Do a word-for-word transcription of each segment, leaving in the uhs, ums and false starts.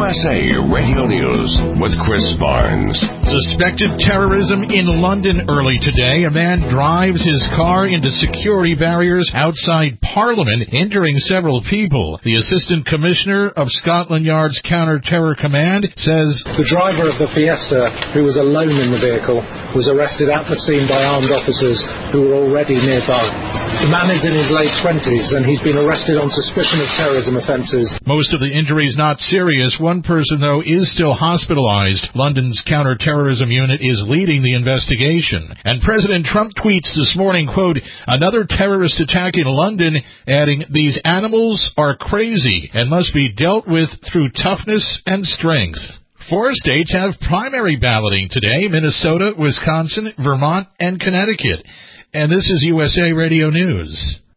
S A Radio News with Chris Barnes. Suspected terrorism in London early today. A man drives his car into security barriers outside Parliament, injuring several people. The Assistant Commissioner of Scotland Yard's Counter-Terror Command says the driver of the Fiesta, who was alone in the vehicle, was arrested at the scene by armed officers who were already nearby. The man is in his late twenties and he's been arrested on suspicion of terrorism offences. Most of the injuries not serious. One person, though, is still hospitalized. London's counter-terrorism unit is leading the investigation. And President Trump tweets this morning, quote, another terrorist attack in London, adding, these animals are crazy and must be dealt with through toughness and strength. Four states have primary balloting today: Minnesota, Wisconsin, Vermont, and Connecticut. And this is U S A Radio News.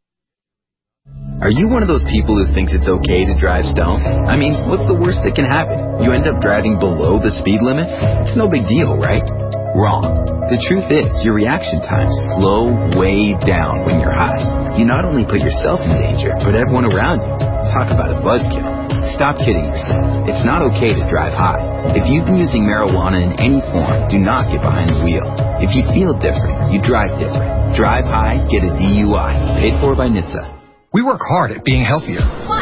Are you one of those people who thinks it's okay to drive stoned? I mean, what's the worst that can happen? You end up driving below the speed limit? It's no big deal, right? Wrong. The truth is, your reaction times slow way down when you're high. You not only put yourself in danger, but everyone around you. Talk about a buzzkill. Stop kidding yourself. It's not okay to drive high. If you've been using marijuana in any form, do not get behind the wheel. If you feel different, you drive different. Drive high, get a D U I. Paid for by N H T S A. We work hard at being healthier.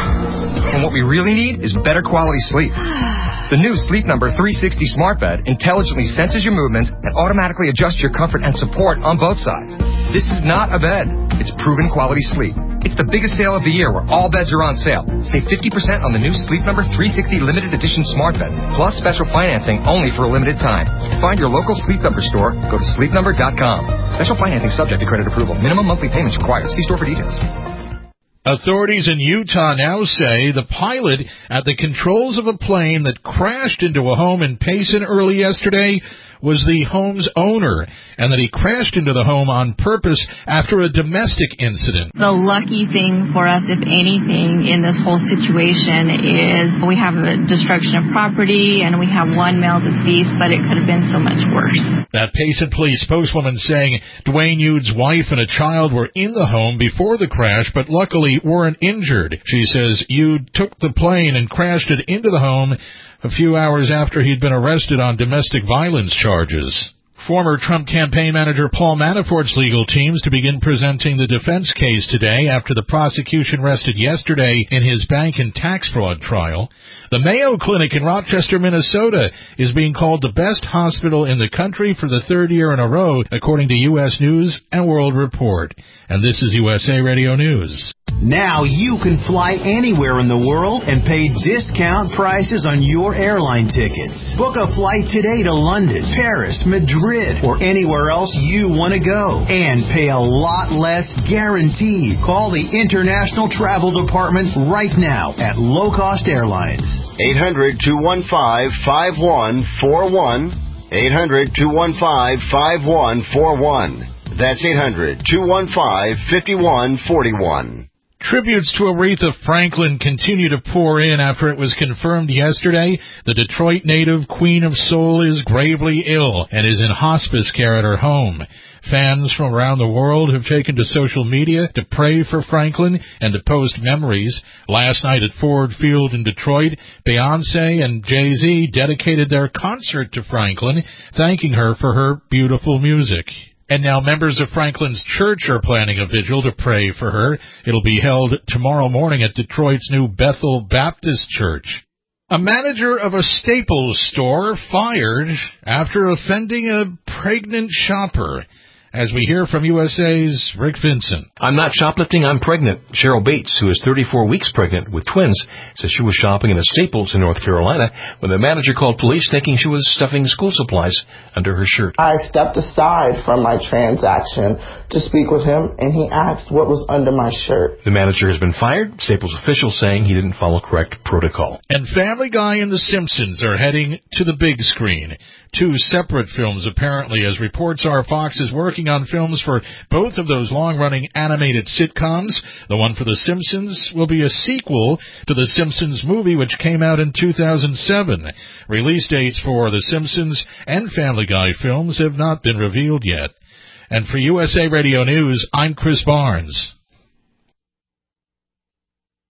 And what we really need is better quality sleep. The new Sleep Number three sixty smart bed intelligently senses your movements and automatically adjusts your comfort and support on both sides. This is not a bed. It's proven quality sleep. It's the biggest sale of the year where all beds are on sale. Save fifty percent on the new Sleep Number three sixty limited edition smart bed, plus special financing only for a limited time. Find your local Sleep Number store. Go to sleep number dot com. Special financing subject to credit approval. Minimum monthly payments required. See store for details. Authorities in Utah now say the pilot at the controls of a plane that crashed into a home in Payson early yesterday was the home's owner, and that he crashed into the home on purpose after a domestic incident. The lucky thing for us, if anything, in this whole situation is we have a destruction of property and we have one male deceased, but it could have been so much worse. That Payson police spokeswoman saying Dwayne Yude's wife and a child were in the home before the crash, but luckily weren't injured. She says Yude took the plane and crashed it into the home a few hours after he'd been arrested on domestic violence charges. Former Trump campaign manager Paul Manafort's legal teams to begin presenting the defense case today after the prosecution rested yesterday in his bank and tax fraud trial. The Mayo Clinic in Rochester, Minnesota is being called the best hospital in the country for the third year in a row, according to U S News and World Report. And this is U S A Radio News. Now you can fly anywhere in the world and pay discount prices on your airline tickets. Book a flight today to London, Paris, Madrid, or anywhere else you want to go. And pay a lot less guaranteed. Call the International Travel Department right now at Low Cost Airlines. eight hundred, two one five, five one four one. eight hundred, two one five, five one four one. That's eight hundred, two one five, five one four one. Tributes to Aretha Franklin continue to pour in after it was confirmed yesterday the Detroit native Queen of Soul is gravely ill and is in hospice care at her home. Fans from around the world have taken to social media to pray for Franklin and to post memories. Last night at Ford Field in Detroit, Beyoncé and Jay-Z dedicated their concert to Franklin, thanking her for her beautiful music. And now members of Franklin's church are planning a vigil to pray for her. It'll be held tomorrow morning at Detroit's new Bethel Baptist Church. A manager of a Staples store fired after offending a pregnant shopper. As we hear from U S A's Rick Vincent. I'm not shoplifting, I'm pregnant. Cheryl Bates, who is thirty-four weeks pregnant with twins, says she was shopping in a Staples in North Carolina when the manager called police thinking she was stuffing school supplies under her shirt. I stepped aside from my transaction to speak with him, and he asked what was under my shirt. The manager has been fired, Staples officials saying he didn't follow correct protocol. And Family Guy and The Simpsons are heading to the big screen. Two separate films, apparently, as reports are Fox is working on films for both of those long-running animated sitcoms. The one for The Simpsons will be a sequel to The Simpsons movie, which came out in two thousand seven. Release dates for The Simpsons and Family Guy films have not been revealed yet. And for U S A Radio News, I'm Chris Barnes.